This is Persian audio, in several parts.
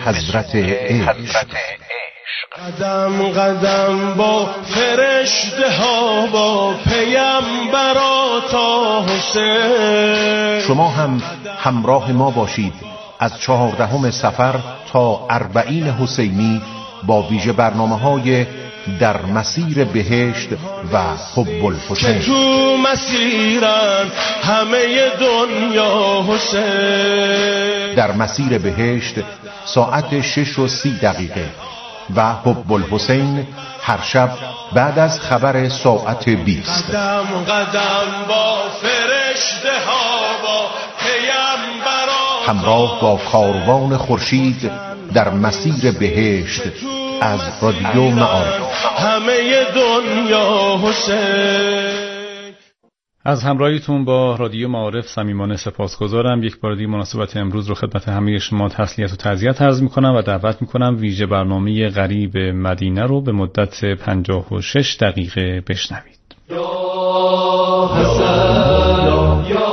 حضرت عشق. قدم قدم با فرشته ها با پیامبرا تا حسین. شما هم همراه ما باشید از 14 صفر تا 40 حسینی با ویژه برنامه‌های در مسیر بهشت و حب الحسین. تو مسیرن همه دنیا حسین. در مسیر بهشت ساعت 6:30 و حب الحسین هر شب بعد از خبر ساعت 20. قدم قدم با فرشته ها با پیامبران، همراه با کاروان خورشید در مسیر بهشت از رادیو معارف. همه دنیا حسین. از همراهیتون با رادیو معارف صمیمانه سپاسگزارم. یک بار دیگه مناسبت امروز رو خدمت همه شما تسلیت و تعزیت عرض می‌کنم و دعوت می‌کنم ویژه برنامه غریب مدینه رو به مدت 56 دقیقه بشنوید. یا حسن یا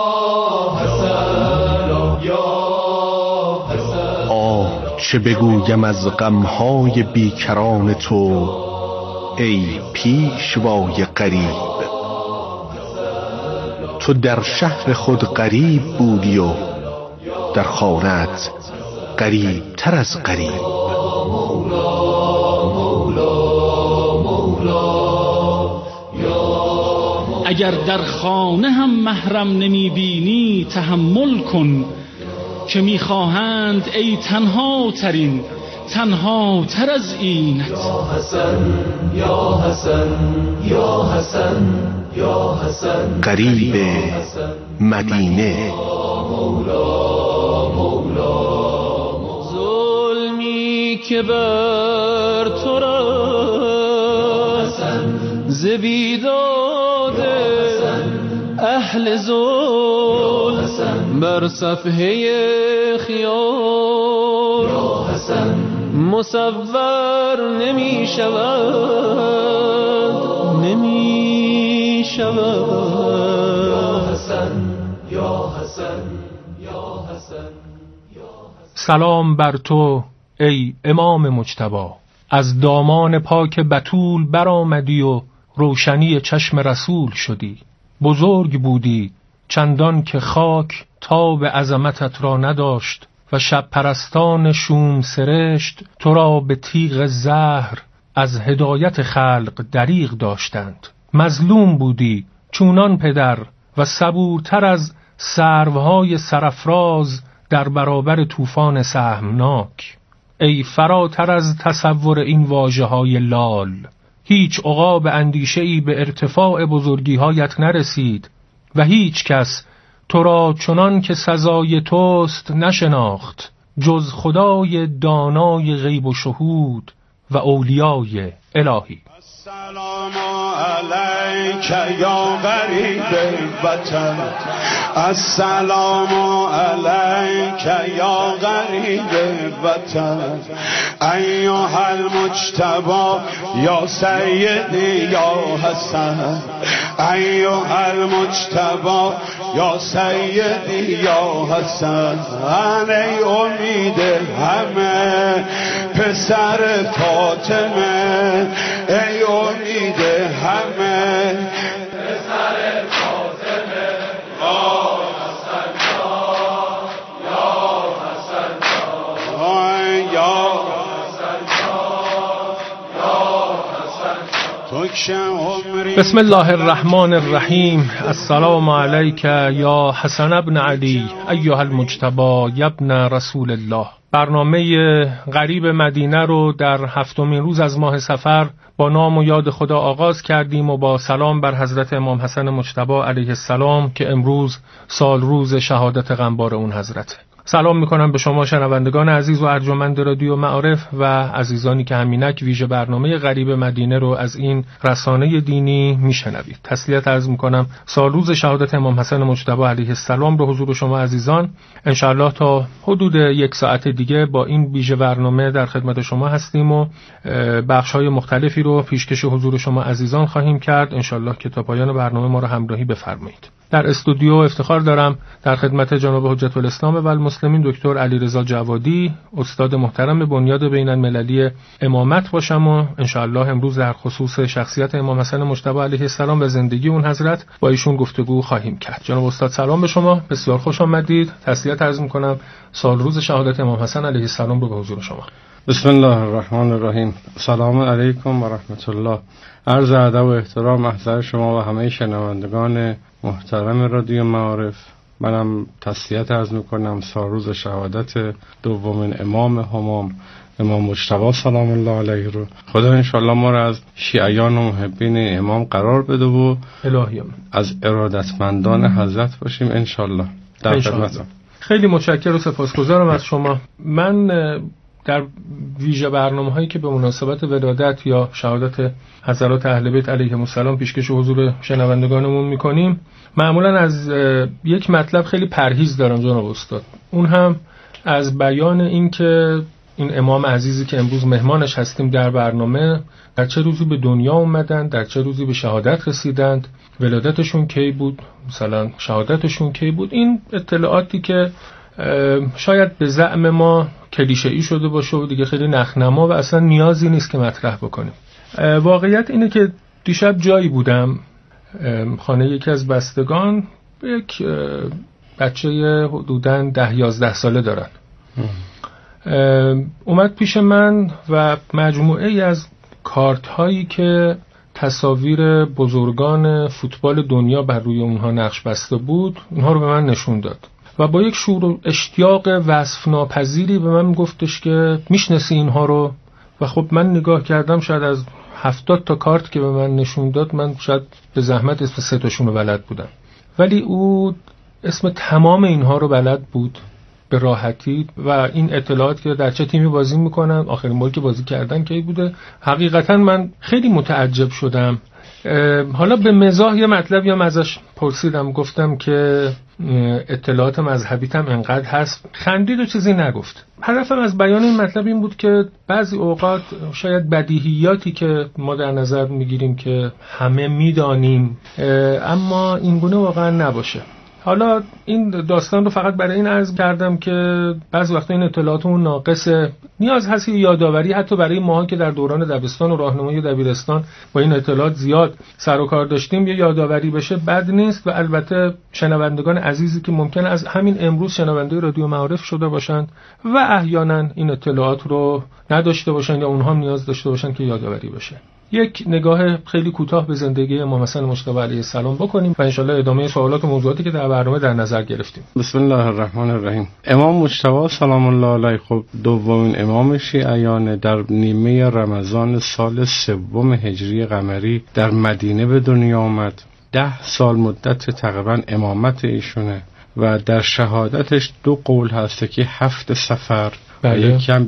حسن یا حسن. آه چه بگویم از غم‌های بیکران تو ای پیشوای غریب. تو در شهر خود غریب بودی و در خانه‌ات غریب تر از غریب. اگر در خانه هم محرم نمی بینی تحمل کن که می خواهند ای تنها ترین تنها تر از اینت. یا حسن یا حسن یا حسن یا حسن. غریب مدینه. ظلمی که بر تو رست ز بیداد اهل ظلم بر صفحه خیال مصور نمی شود نمی شود. یا حسن یا حسن. سلام بر تو ای امام مجتبی. از دامان پاک بتول برآمدی و روشنی چشم رسول شدی. بزرگ بودی چندان که خاک تاب عظمتت را نداشت و شب پرستان شوم سرشت تو را به تیغ زهر از هدایت خلق دریغ داشتند. مظلوم بودی چونان پدر و صبورتر از سروهای سرافراز در برابر طوفان سهمناک. ای فراتر از تصور این واژه‌های لال، هیچ عقاب اندیشه‌ای به ارتفاع بزرگی‌هایت نرسید و هیچ کس تو را چنان که سزای توست نشناخت جز خدای دانای غیب و شهود و اولیای الهی. السلام علیک یا غریب وطن. السلام علیک یا غریب وطن. ایها المجتبی یا سیدی یا حسن. ایها المجتبی یا سیدی یا حسن. ای امید همه پسر فاطمه. ای امید همه پسر فاطمه. یا حسن یا حسن یا حسن. بسم الله الرحمن الرحیم. السلام علیک یا حسن ابن علی ایها المجتبی ابن رسول الله. برنامه غریب مدینه رو در 7مین روز از ماه صفر با نام و یاد خدا آغاز کردیم و با سلام بر حضرت امام حسن مجتبی علیه السلام که امروز سال روز شهادت غمبار اون حضرته. سلام میکنم به شما شنوندگان عزیز و ارجمند رادیو معارف و عزیزانی که همینک ویژه برنامه غریب مدینه رو از این رسانه دینی میشنوید. تسلیت عرض میکنم سال روز شهادت امام حسن مجتبی علیه السلام رو حضور شما عزیزان انشاءالله تا حدود 1 ساعت دیگه با این ویژه برنامه در خدمت شما هستیم و بخش‌های مختلفی رو پیشکش حضور شما عزیزان خواهیم کرد. انشاءالله که تا پایان برنامه ما رو همراهی بفرمایید. در استودیو افتخار دارم در خدمت جناب حجت الاسلام و المسلمین دکتر علیرضا جوادی، استاد محترم بنیاد بین المللی امامت باشم و انشاءالله امروز در خصوص شخصیت امام حسن مجتبی علیه السلام و زندگی اون حضرت با ایشون گفتگو خواهیم کرد. جناب استاد سلام به شما، بسیار خوش آمدید. تسلیت عرض می‌کنم سال روز شهادت امام حسن علیه السلام رو به حضور شما. بسم الله الرحمن الرحیم. سلام علیکم و رحمت الله. عرض ادب و احترام محضر شما و همه شنوندگان محترم رادیو معارف. منم تسلیت عرض میکنم سال روز شهادت دومین امام همام امام مجتبی سلام الله علیه رو. خدا انشالله ما را از شیعیان و محبین امام قرار بده و الهی از ارادتمندان حضرت باشیم انشالله. در خدمتم. خیلی متشکرم و سپاسگزارم از شما. من در ویژه برنامه‌هایی که به مناسبت ولادت یا شهادت حضرات اهل بیت علیهم السلام پیشکش حضور شنوندگانمون می‌کنیم، معمولاً از یک مطلب خیلی پرهیز دارم جناب استاد. اون هم از بیان این که این امام عزیزی که امروز مهمانش هستیم در برنامه در چه روزی به دنیا اومدن، در چه روزی به شهادت رسیدند، ولادتشون کی بود، مثلا شهادتشون کی بود. این اطلاعاتی که شاید به زعم ما کلیشه‌ای شده باشه و دیگه خیلی نخنما و اصلا نیازی نیست که مطرح بکنیم. واقعیت اینه که دیشب جایی بودم، خانه یکی از بستگان یک بچه حدوداً 10-11 ساله دارن. اومد پیش من و مجموعه ای از کارت هایی که تصاویر بزرگان فوتبال دنیا بر روی اونها نقش بسته بود اونها رو به من نشون داد و با یک شور و اشتیاق وصف ناپذیری به من گفتش که میشناسی اینها رو. و خب من نگاه کردم، شاید از 70 تا کارت که به من نشون داد من شاید به زحمت اسم 3 تاشون رو بلد بودم، ولی او اسم تمام اینها رو بلد بود به راحتی و این اطلاعات که در چه تیمی بازی میکنن، آخرین باری که بازی کردن کی بوده. حقیقتا من خیلی متعجب شدم. حالا به مزاح یه مطلبی هم ازش پرسیدم، گفتم که اطلاعات مذهبیتم انقدر هست، خندید و چیزی نگفت. هدفم از بیان این مطلب این بود که بعضی اوقات شاید بدیهیاتی که ما در نظر میگیریم که همه میدانیم اما اینگونه واقعا نباشه. حالا این داستان رو فقط برای این عرض کردم که بعضی وقتا این اطلاعاتمون ناقصه، نیاز هست یادآوری حتی برای ماها که در دوران دبستان و راهنمایی دبیرستان با این اطلاعات زیاد سر و کار داشتیم یه یادآوری بشه بد نیست. و البته شنوندگان عزیزی که ممکنه از همین امروز شنونده رادیو معارف شده باشند و احیانا این اطلاعات رو نداشته باشند یا اونها نیاز داشته باشند که یادآوری بشه، یک نگاه خیلی کوتاه به زندگی امام حسن مجتبی علیه السلام بکنیم و انشالله ادامه سوالات و موضوعاتی که در برنامه در نظر گرفتیم. بسم الله الرحمن الرحیم. امام مجتبی سلام الله علیه خب دومین امام شیعیان در نیمه رمضان سال 3 هجری قمری در مدینه به دنیا آمد. 10 سال مدت تقریبا امامت ایشونه و در شهادتش 2 قول هست که 7 سفر و یکم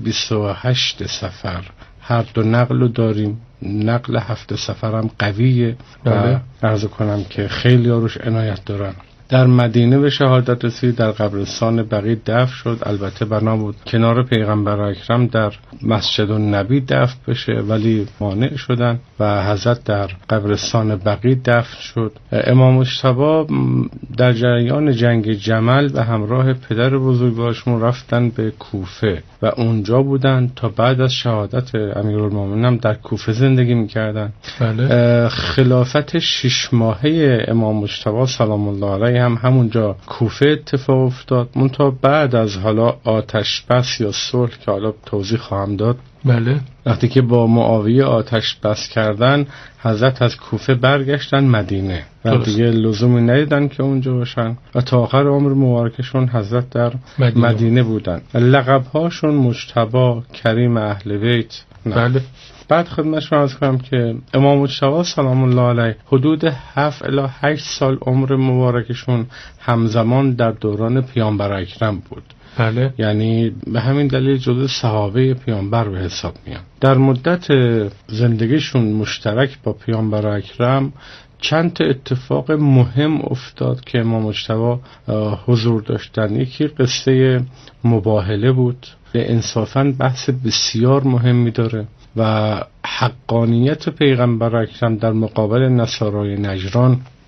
28 سفر. هر دو نقل رو داریم. نقل 7 سفر هم قویه و عرض کنم که خیلی روش عنایت دارن. در مدینه به شهادت رسید، در قبرستان بقیع دفن شد. البته بنا بود کنار پیغمبر اکرم در مسجد النبی دفن بشه ولی مانع شدن و حضرت در قبرستان بقیع دفن شد. امام مجتبی در جریان جنگ جمل به همراه پدر بزرگوارشون رفتن به کوفه و اونجا بودن تا بعد از شهادت امیرالمومنین هم در کوفه زندگی میکردن. بله. خلافت 6 ماهه امام مجتبی سلام الله علیه هم همونجا کوفه اتفاق افتاد. منتها بعد از حالا آتش بس یا صلح که حالا توضیح خواهم داد، بله، وقتی که با معاویه آتش بس کردن حضرت از کوفه برگشتن مدینه و دیگه لزومی ندیدن که اونجا باشن و تا آخر عمر مبارکشون حضرت در مدینه بودن. لقب‌هاشون مجتبی، کریم اهل بیت. بله. بعد خدمتشون عرض کنم که امام مجتبی سلام الله علیه حدود 7 الی 8 سال عمر مبارکشون همزمان در دوران پیامبر اکرم بود. بله. یعنی به همین دلیل جزو صحابه پیامبر به حساب میان. در مدت زندگیشون مشترک با پیامبر اکرم چند تا اتفاق مهم افتاد که امام مجتبی حضور داشتن. یکی قصه مباهله بود، به انصافاً بحث بسیار مهمی داره و حقانیت پیغمبر اکرم در مقابل نصارای نجران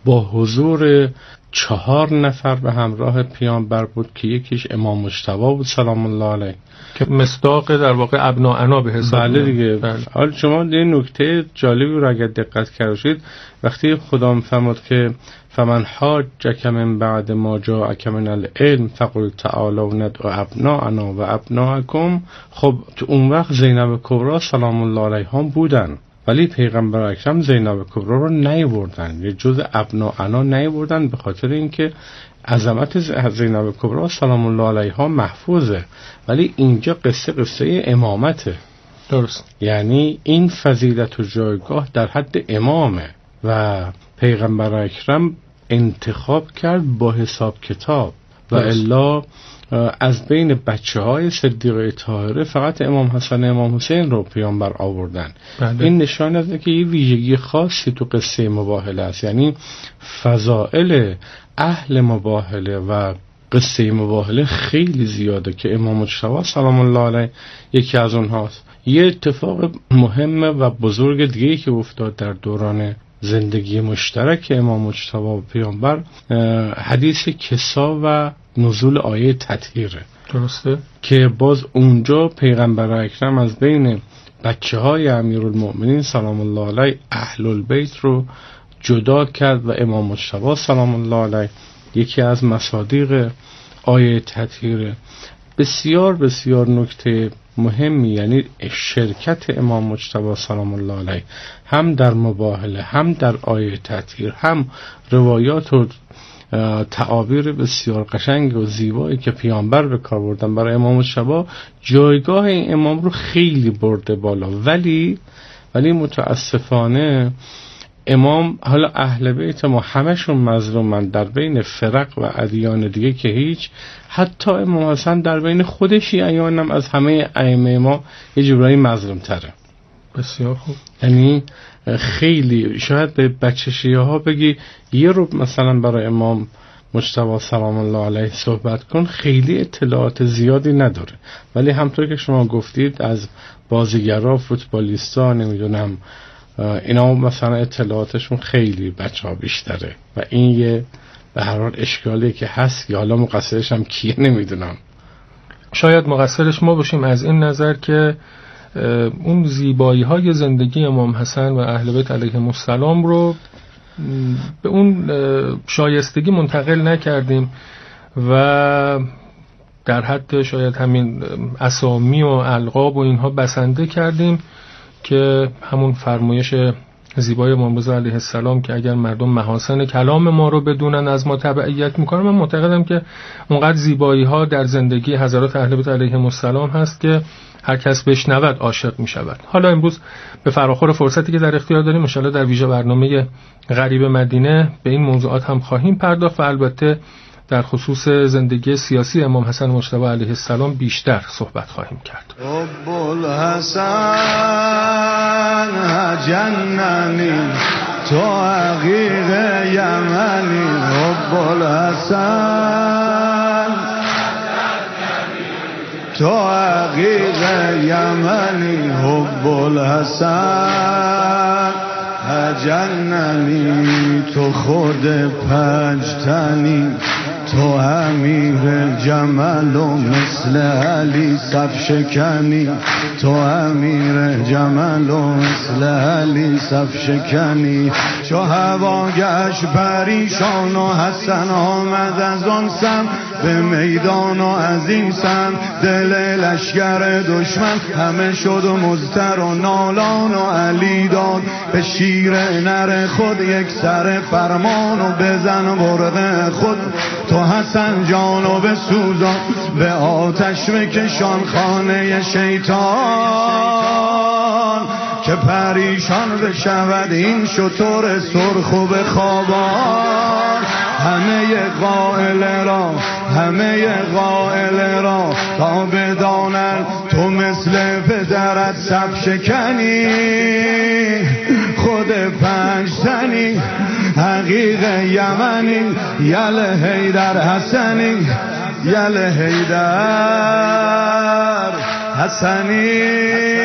با حضور 4 نفر به همراه پیامبر بود که یکیش امام مجتبی بود سلام الله علیه که مصداق در واقع ابناءنا به حساب. بله دیگه. حالا شما یه نکته جالبی رو اگر دقت کردید وقتی خدا میفرماد که فمن حاجک من بعد ما جاءک من العلم فقل تعالوا ندعو ابناءنا و ابناءکم، خب تو اون وقت زینب کبرا سلام الله علیها بودن ولی پیغمبر اکرم زینب کبرا رو نیاوردن، یه جز ابناءنا نیاوردن به خاطر اینکه عظمت زینب کبرا سلام الله علیها محفوظه، ولی اینجا قصه امامته. درست. یعنی این فضیلت و جایگاه در حد امامه و پیغمبر اکرم انتخاب کرد با حساب کتاب و الا از بین بچه‌های صدیقه طاهره فقط امام حسن امام حسین رو پیامبر آوردن. بله. این نشان از که یه ویژگی خاصی تو قصه مباهله است، یعنی فضائل اهل مباهله و قصه مباهله خیلی زیاده که امام مجتبی سلام الله علیه یکی از اونهاست. یه اتفاق مهم و بزرگ دیگه که افتاد در دوران زندگی مشترک امام مجتبی و پیامبر حدیث کسا و نزول آیه تطهیره. درسته. که باز اونجا پیغمبر اکرم از بین بچه‌های امیرالمؤمنین سلام الله علیه اهل البیت رو جدا کرد و امام مجتبی سلام الله علیه یکی از مصادیق آیه تطهیره. بسیار بسیار نکته مهمی، یعنی شرکت امام مجتبی سلام الله علیه هم در مباهله هم در آیه تطهیر هم روایات و تعابیر بسیار قشنگ و زیبایی که پیامبر به کار بردن برای امام مجتبی جایگاه این امام رو خیلی برده بالا. ولی متاسفانه امام، حالا اهل بیت ما همشون مظلومن در بین فرق و ادیان دیگه که هیچ، حتی امام حسن در بین خود شیعیان هم از همه ائمه ما یه جورایی مظلوم تره. بسیار خوب. یعنی خیلی شاید به بچه شیعه ها بگی یه رو مثلا برای امام مجتبی سلام الله علیه صحبت کن، خیلی اطلاعات زیادی نداره، ولی همطور که شما گفتید از بازیگرا، فوتبالیستا، نمیدونم اینا مثلا اطلاعاتشون خیلی بچه ها بیشتره و این یه به هر حال اشکالی که هست که حالا مقصرش هم کیه نمیدونم. شاید مقصرش ما باشیم از این نظر که اون زیبایی های زندگی امام حسن و اهل بیت علیهم السلام رو به اون شایستگی منتقل نکردیم و در حد شاید همین اسامی و القاب و اینها بسنده کردیم که همون فرمایش زیبای امام رضا علیه السلام که اگر مردم محاسن کلام ما رو بدونن از ما تبعیت میکنن. من معتقدم که اونقدر زیبایی ها در زندگی حضرات اهل بیت علیهم السلام هست که هر کس بشنود عاشق میشود. حالا امروز به فراخور فرصتی که در اختیار داریم ان شاءالله در ویژه برنامه غریب مدینه به این موضوعات هم خواهیم پرداخت و البته در خصوص زندگی سیاسی امام حسن مجتبی علیه السلام بیشتر صحبت خواهیم کرد. رب الحسن جننی تو عقیق یمنی، رب الحسن تو عقیق یمنی، رب الحسن جننی تو خود پنجتنی، تو امیر جمل و مثل علی صف شکنی، تو امیر جمل و مثل علی صف شکنی. چو هوا گشت پریشان و حسن آمد از آن سم به میدان و از این سم دل لشکر دشمن همه شد و مضطر و نالان و علی داد به شیر نر خود یک سر فرمان و بزن برق خود، تو حسن جانو به سوزان به آتش بکشان خانه شیطان که پریشان بشود این شتر سرخ و به خوابان. همه قائل را تا بدانند تو مثل پدرت صف شکنی، خود پنجتنی حقیق یمنی، یل حیدر حسنی، یل حیدر حسنی،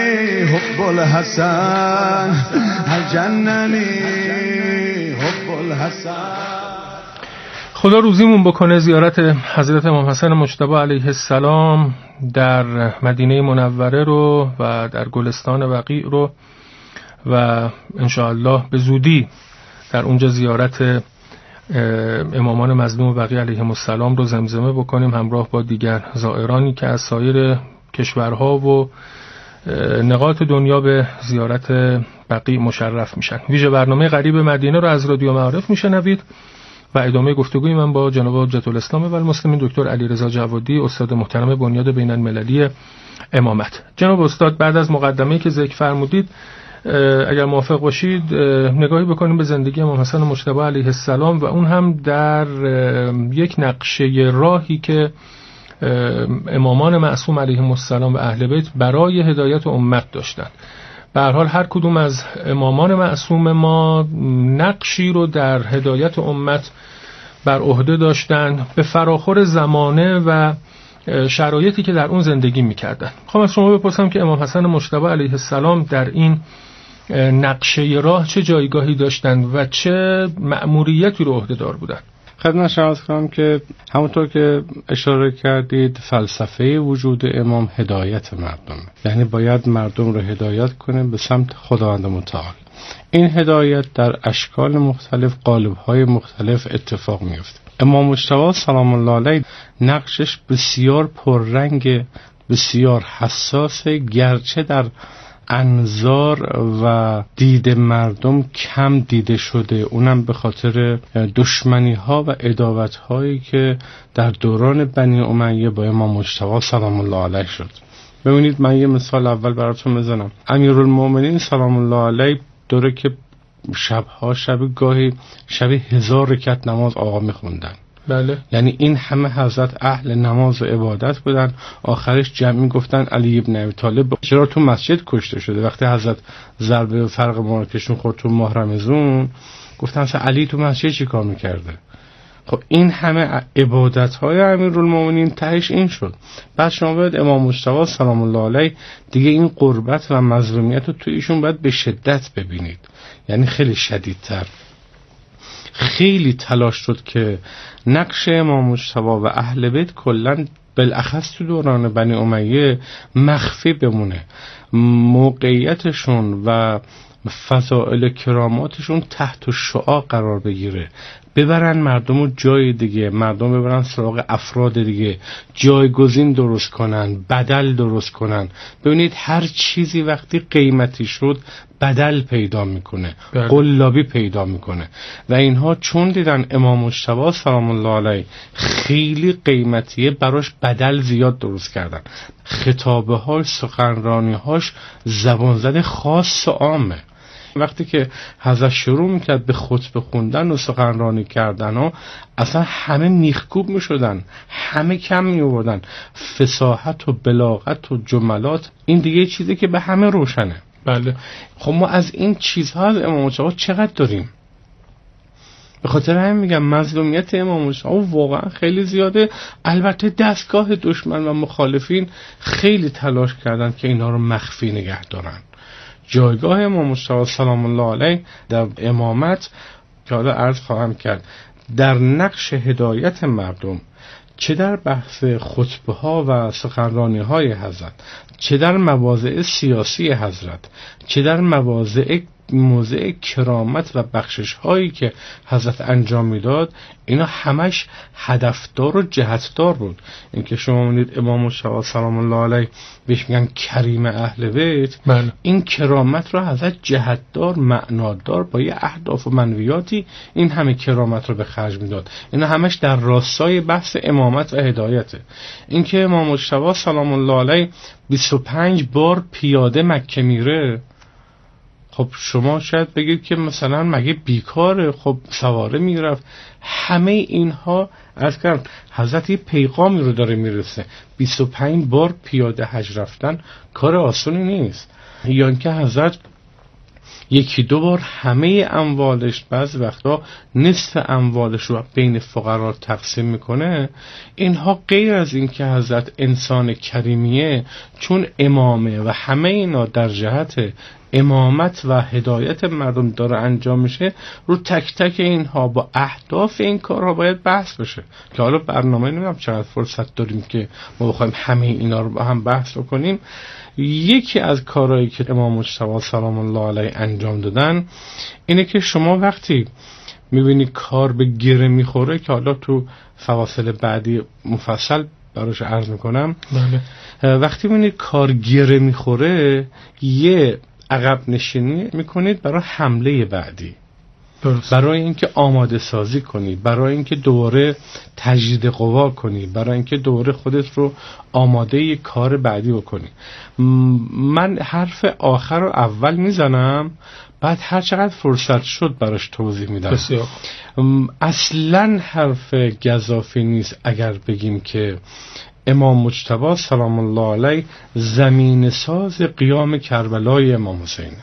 حب الحسن جننی، حب الحسن. خدا روزیمون بکنه زیارت حضرت امام حسن مجتبی علیه السلام در مدینه منوره رو و در گلستان بقیع رو و انشاءالله به زودی در اونجا زیارت امامان مظلوم بقیع علیهم السلام رو زمزمه بکنیم همراه با دیگر زائرانی که از سایر کشورها و نقاط دنیا به زیارت بقیع مشرف میشن. ویژه برنامه غریب مدینه رو از رادیو معارف میشنوید و ادامه گفتگوی من با جناب حجت الاسلام و المسلمین دکتر علیرضا جوادی استاد محترم بنیاد بین المللی امامت. جناب استاد، بعد از مقدمه‌ای که ذکر فرمودید اگر موافق باشید نگاهی بکنیم به زندگی امام حسن مجتبی علیه السلام و اون هم در یک نقشه راهی که امامان معصوم علیهم السلام و اهل بیت برای هدایت امت داشتند. به هر حال هر کدوم از امامان معصوم ما نقشی رو در هدایت امت بر عهده داشتند به فراخور زمانه و شرایطی که در اون زندگی می‌کردند. می‌خوام از شما بپرسم که امام حسن مجتبی علیه السلام در این نقشه راه چه جایگاهی داشتند و چه مأموریتی رو عهده‌دار بودند؟ خدمت شما عرض کنم که همونطور که اشاره کردید فلسفه وجود امام هدایت مردم، یعنی باید مردم رو هدایت کنه به سمت خداوند متعال. این هدایت در اشکال مختلف، قالب‌های مختلف اتفاق میفته. امام مجتبی سلام الله علیه نقشش بسیار پررنگ، بسیار حساسه، گرچه در انظار و دید مردم کم دیده شده، اونم به خاطر دشمنی ها و عداوت هایی که در دوران بنی امیه با امام مجتبی سلام الله علیه شد. ببینید من یه مثال اول براتون بزنم. امیرالمومنین سلام الله علیه دوره که شب گاهی 1000 رکعت نماز آقا میخوندن. بله. یعنی این همه حضرت اهل نماز و عبادت بودن. آخرش جمعی گفتن علی ابن ابی طالب چرا تو مسجد کشته شده؟ وقتی حضرت ضربه فرق مبارکشون خورد تو ماه رمضان گفتن اصلا علی تو مسجد چی کار میکرده؟ خب این همه عبادت های امیرالمومنین تهش این شد. بعد شما باید امام مجتبی سلام الله علیه دیگه این قربت و مظلومیت رو تو ایشون باید به شدت ببینید، یعنی خیلی شدیدتر. خیلی تلاش شد که نقش امام مجتبی و اهل بیت کلن بالاخص تو دوران بنی امیه مخفی بمونه، موقعیتشون و فضائل کراماتشون تحت شعاع قرار بگیره، ببرن مردم رو جای دیگه، مردم ببرن سراغ افراد دیگه، جایگزین درست کنن، بدل درست کنن. ببینید هر چیزی وقتی قیمتی شد بدل پیدا میکنه، قلابی پیدا میکنه و اینها چون دیدن امام مجتبی سلام الله علیه خیلی قیمتیه براش بدل زیاد درست کردن. خطابه هاش، سخنرانی هاش زبان زده خاص و عامه. وقتی که حضرت شروع میکرد به خطبه خوندن و سخنرانی کردن ها اصلا همه میخکوب میشدن، همه کم میوردن. فصاحت و بلاغت و جملات این دیگه چیزی که به همه روشنه. بله. خب ما از این چیزها از امام مجتبی چقدر داریم؟ به خاطر همین میگم مظلومیت امام مجتبی واقعا خیلی زیاده. البته دستگاه دشمن و مخالفین خیلی تلاش کردن که اینا رو مخفی نگه دارن. جایگاه امام مجتبی سلام الله علیه در امامت که حالا عرض خواهم کرد در نقش هدایت مردم، چه در بحث خطبه ها و سخنرانی های حضرت، چه در مواضع سیاسی حضرت، چه در موضع کرامت و بخشش هایی که حضرت انجام میداد، اینا همش هدفدار و جهتدار بود. اینکه شما میدید امام مجتبی سلام الله علیه بهش میگن کریم اهل بیت، این کرامت رو حضرت جهتدار، معنادار با یه اهداف و منویاتی این همه کرامت رو به خرج میداد. اینا همش در راستای بحث امامت و هدایته. اینکه امام مجتبی سلام الله علیه 25 بار پیاده مکه میره، خب شما شاید بگید که مثلا مگه بیکاره؟ خب سواره میرفت. همه اینها از کردم حضرت یه پیغامی رو داره میرسه. 25 بار پیاده حج رفتن کار آسونی نیست. یا اینکه حضرت 1-2 بار همه اموالش، بعض وقتا نصف اموالش رو بین فقرا تقسیم میکنه. اینها غیر از این که حضرت انسان کریمیه، چون امامه و همه اینا در جهت امامت و هدایت مردم داره انجام میشه، رو تک تک اینها با اهداف این کارها باید بحث بشه که حالا برنامه نمیدونم چقدر فرصت داریم که ما بخوایم همه اینا رو با هم بحث کنیم. یکی از کارهایی که امام مجتبی سلام الله علیه انجام دادن اینه که شما وقتی میبینی کار به گره میخوره، که حالا تو فواصل بعدی مفصل براش عرض میکنم، وقتی میبینی کار گره میخوره یه عقب نشینی میکنید برای حمله بعدی، برای اینکه آماده سازی کنی، برای اینکه دوباره تجدید قوا کنی، برای اینکه دوباره خودت رو آماده یک کار بعدی بکنی. من حرف آخر رو اول میزنم، بعد هر چقدر فرصت شد براش توضیح میدم. اصلا حرف گزافی نیست اگر بگیم که امام مجتبی سلام الله علیه زمین ساز قیام کربلای امام حسین،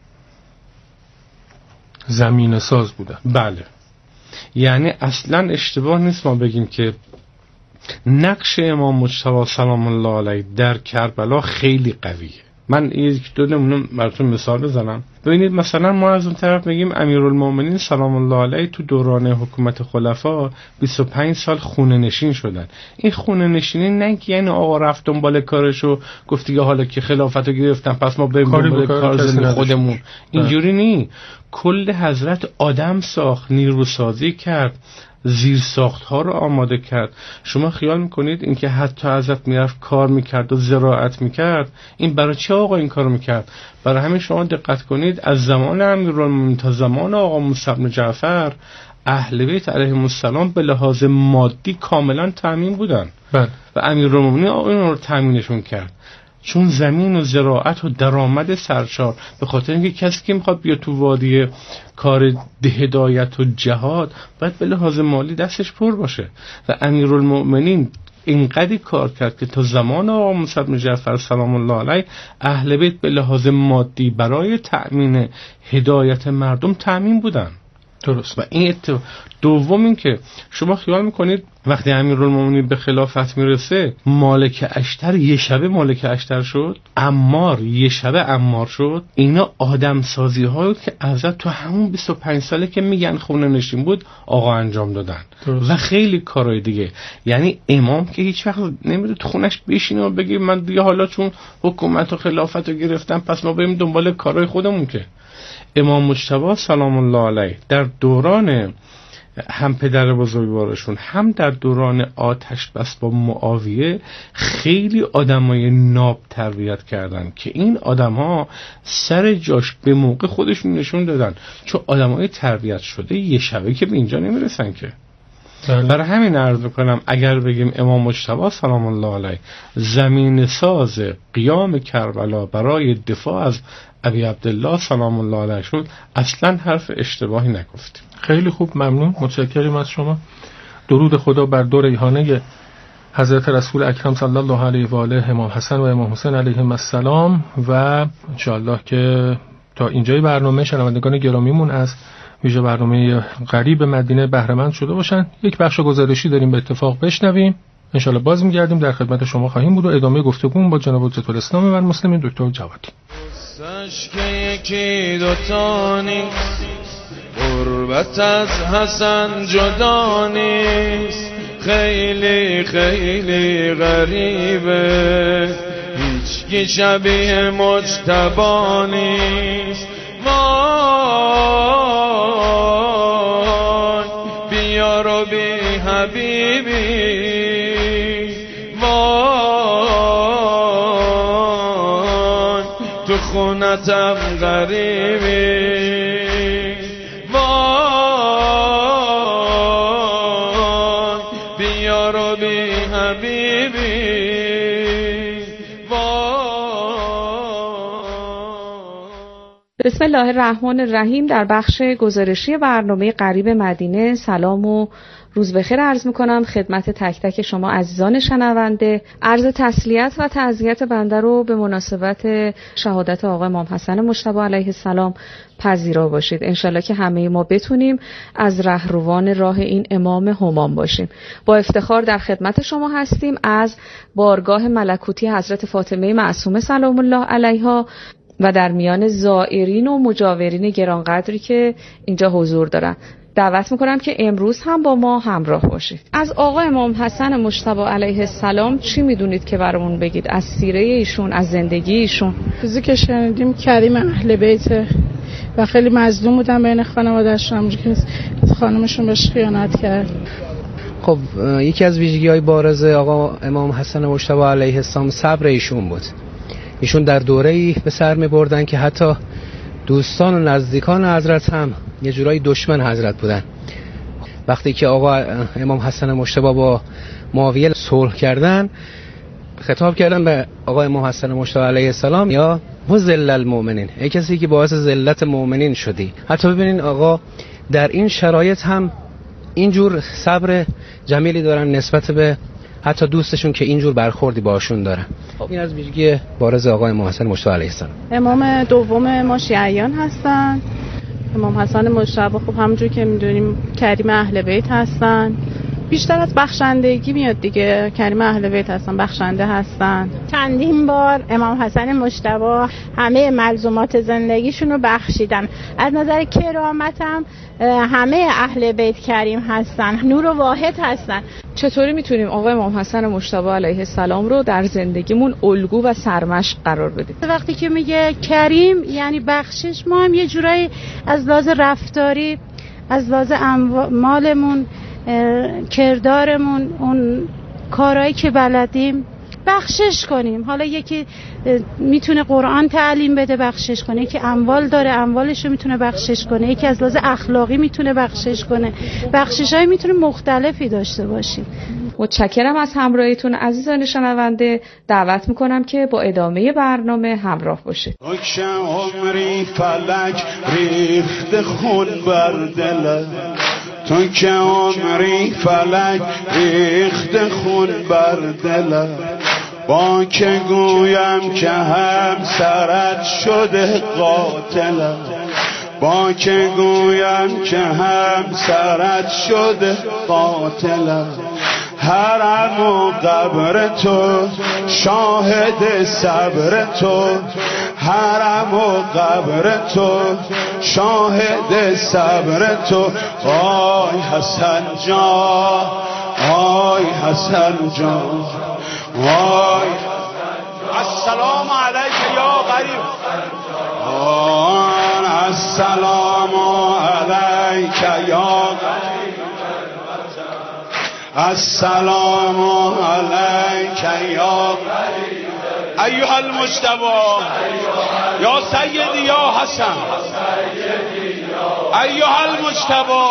زمین ساز بودن. بله، یعنی اصلا اشتباه نیست ما بگیم که نقش امام مجتبی سلام الله علیه در کربلا خیلی قویه. من یک دو نمونه براتون مثال بزنم. ببینید مثلا ما از اون طرف میگیم امیرالمومنین سلام الله علیه تو دوران حکومت خلفا 25 سال خونه نشین شدن. این خونه نشینی نه یعنی آقا رفت دنبال کارشو گفت دیگه حالا که خلافتو گرفتن پس ما بریم دنبال کار زندگی خودمون. اینجوری نی. کل حضرت آدم ساخت، نیروسازی کرد، زیر ساخت ها رو آماده کرد. شما خیال میکنید اینکه حتی حضرت میرفت کار میکرد و زراعت میکرد، این برای چه آقا این کارو میکرد؟ برای همین شما دقت کنید از زمان امیرالمومنین تا زمان آقا موسی بن جعفر اهل بیت علیهم السلام به لحاظ مادی کاملا تامین بودن و امیرالمومنین این رو تامینشون کرد، چون زمین و زراعت و درآمد سرشار. به خاطر اینکه کسی که میخواد بیا تو وادی کار هدایت و جهاد باید به لحاظ مالی دستش پر باشه و امیرالمومنین اینقدر کار کرد که تا زمان آقا موسی بن جعفر سلام الله علیه اهل بیت به لحاظ مادی برای تأمین هدایت مردم تأمین بودن. درست. و این دوم این که شما خیال میکنید وقتی امیرالمومنین به خلافت میرسه مالک اشتر یه شبه مالک اشتر شد، عمار یه شبه عمار شد. اینا آدم سازی هایی که حضرت تو همون 25 ساله که میگن خونه نشین بود آقا انجام دادن. درست. و خیلی کارهای دیگه. یعنی امام که هیچ وقت نمیره تو خونش بشینه و بگه من دیگه حالا چون حکومت و خلافت رو گرفتم پس ما بریم دنبال کارهای خودمون. که امام مجتبی سلام الله علیه در دوران هم پدر بزرگوارشون هم در دوران آتش بس با معاویه خیلی آدمای ناب تربیت کردن که این آدم‌ها سر جاش به موقع خودشون نشون دادن، چون آدمای تربیت شده یه شبه که به اینجا نمیرسن که. برای همین عرض میکنم اگر بگیم امام مجتبی سلام الله علیه زمین ساز قیام کربلا برای دفاع از ابی عبدالله سلام الله علیه شد، اصلا حرف اشتباهی نگفتیم. خیلی خوب، ممنون، متشکرم از شما. درود خدا بر دو ریحانه حضرت رسول اکرم صلی الله علیه و آله، امام حسن و امام حسین علیهم السلام. و انشاءالله که تا اینجای برنامه شنوندگان گرامیمون از ویژه برنامه غریب مدینه بهره مند شده باشن. یک بخش گزارشی داریم به اتفاق بشنویم، انشاءالله باز میگردیم در خدمت شما خواهیم بود و ادامه گفتگو با جناب حجت الاسلام و المسلمین دکتر جوادی. که یکی دوتا نیست، غربت از حسن جدا نیست، خیلی خیلی غریبه، هیچ شبیه مجتبی نیست. وای بیا رو بی حبیبی، وای تو خونتم غریبی، وای بیا رو بی حبیبی، بسم الله الرحمن الرحیم. در بخش گزارشی برنامه غریب مدینه سلام و روز بخیر عرض میکنم خدمت تک تک شما عزیزان شنونده. عرض تسلیت و تعزیت بنده رو به مناسبت شهادت آقا امام حسن مجتبی علیه السلام پذیرا باشید. انشالله که همه ما بتونیم از رهروان راه این امام همام باشیم. با افتخار در خدمت شما هستیم از بارگاه ملکوتی حضرت فاطمه معصومه سلام الله علیها و در میان زائرین و مجاورین گرانقدری که اینجا حضور دارن. دعوت میکنم که امروز هم با ما همراه باشید. از آقا امام حسن مجتبی علیه السلام چی میدونید که برامون بگید؟ از سیره ایشون، از زندگی ایشون. چیزی که شنیدیم کریم اهل بیت و خیلی مظلوم بودن بین خانواده‌شون، که خانمشون بهش خیانت کرد. خب یکی از ویژگی‌های بارز آقا امام حسن مجتبی علیه السلام صبر ایشون بود. ایشون در دوره‌ای به سر می‌بردن که حتی دوستان و نزدیکان حضرت هم یه جورایی دشمن حضرت بودن. وقتی که آقا امام حسن مجتبی با معاویه صلح کردن، خطاب کردن به آقا امام حسن مجتبی علیه السلام یا مذل المؤمنین، ای کسی که باعث ذلت مؤمنین شدی. حتی ببینین آقا در این شرایط هم اینجور صبر جمیلی دارن نسبت به حتی دوستشون که اینجور برخوردی باشون دارن. خب این از ویژگی بارز آقا امام حسن مجتبی علیه السلام. امام دوم ما شیعیان هستن. امام حسن مجتبی خب همونجور که میدونیم کریم اهل بیت هستن. بیشتر از بخشندگی میاد دیگه، کریم اهل بیت هستن، بخشنده هستن. چندین بار امام حسن مجتبی همه ملزومات زندگیشون رو بخشیدن. از نظر کرامت هم همه اهل بیت کریم هستن، نور و واحد هستن. چطوری میتونیم آقای امام حسن مجتبی علیه السلام رو در زندگیمون الگو و سرمشق قرار بدیم؟ وقتی که میگه کریم یعنی بخشش، ما هم یه جورایی از لحاظ رفتاری، از لحاظ مالمون، کردارمون، اون کارهایی که بلدیم بخشش کنیم. حالا یکی میتونه قرآن تعلیم بده بخشش کنه، یکی اموال داره اموالشو میتونه بخشش کنه، یکی از لحاظ اخلاقی میتونه بخشش کنه. بخشش‌های میتونه مختلفی داشته باشیم. متشکرم از همراهیتون عزیزان شنونده. دعوت میکنم که با ادامه برنامه همراه باشید. عمری فلک ریخت خون بر دلت، تو که عمری فلک ریخت خون بر دلت، با که گویم که همسرت شده قاتلت، با که گویم که همسرت شده قاتلت. حرم و قبر تو شاهد صبر تو، حرم و قبر تو شاهد صبر تو. آی حسن جان، آی حسن جان، آی السلام علیک یا غریب، السلام علیک یا غریب، السلام علیک یا غریب ایها المجتبی یا سیدی یا حسن، ایها المجتبی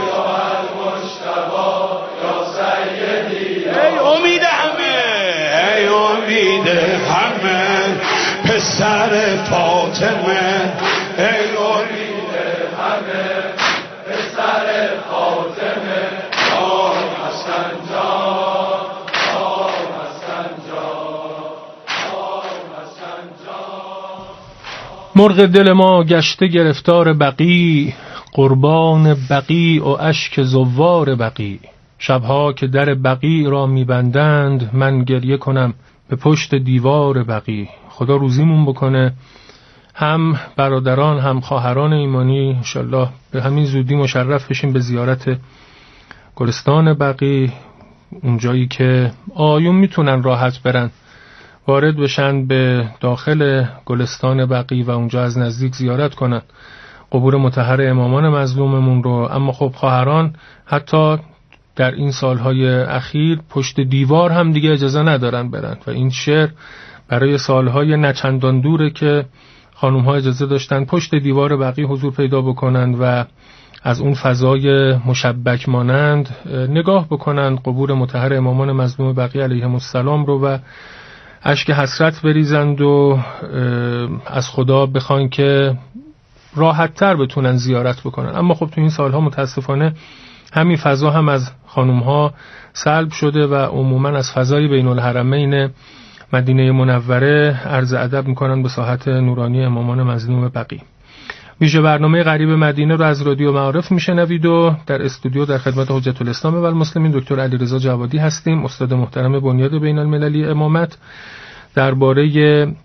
یا سیدی، ای امید همه، ای امید همه، پسر فاطمه، ای امید همه، پسر فاطمه. آی حسن جان، آی حسن جان، آی حسن جان. مرغ دل ما گشته گرفتار بقیع، قربان بقیع و اشک زوار بقیع. شبها که در بقیع را میبندند، من گریه کنم به پشت دیوار بقیع. خدا روزیمون بکنه، هم برادران هم خواهران ایمانی انشالله به همین زودی مشرف بشیم به زیارت گلستان بقیع، اونجایی که آیون میتونن راحت برن وارد بشن به داخل گلستان بقیع و اونجا از نزدیک زیارت کنن قبور مطهر امامان مظلوممون رو. اما خب خواهران حتی در این سالهای اخیر پشت دیوار هم دیگه اجازه ندارن برن و این شعر برای سالهای نچندان دوره که خانوم‌ها اجازه داشتن پشت دیوار بقیع حضور پیدا بکنن و از اون فضای مشبک مانند نگاه بکنن قبور مطهر امامان مظلوم بقیع علیهم السلام رو و اشک حسرت بریزند و از خدا بخوان که راحت تر بتونن زیارت بکنن. اما خب تو این سالها متاسفانه همین فضا هم از خانوم‌ها سلب شده و عموما از فضای بین الحرمین مدینه منوره عرض ادب میکنن به ساحت نورانی امامان مظلوم بقیع. ویژه برنامه غریب مدینه رو از رادیو معارف میشنوید و در استودیو در خدمت حجت الاسلام و المسلمین دکتر علیرضا جوادی هستیم، استاد محترم بنیاد بین المللی امامت. درباره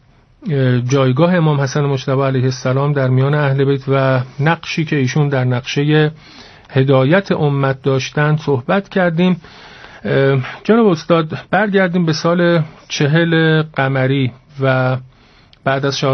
جایگاه امام حسن مجتبی علیه السلام در میان اهل بیت و نقشی که ایشون در نقشه هدایت امت داشتن صحبت کردیم. جناب استاد برگردیم به سال 40 قمری و بعد از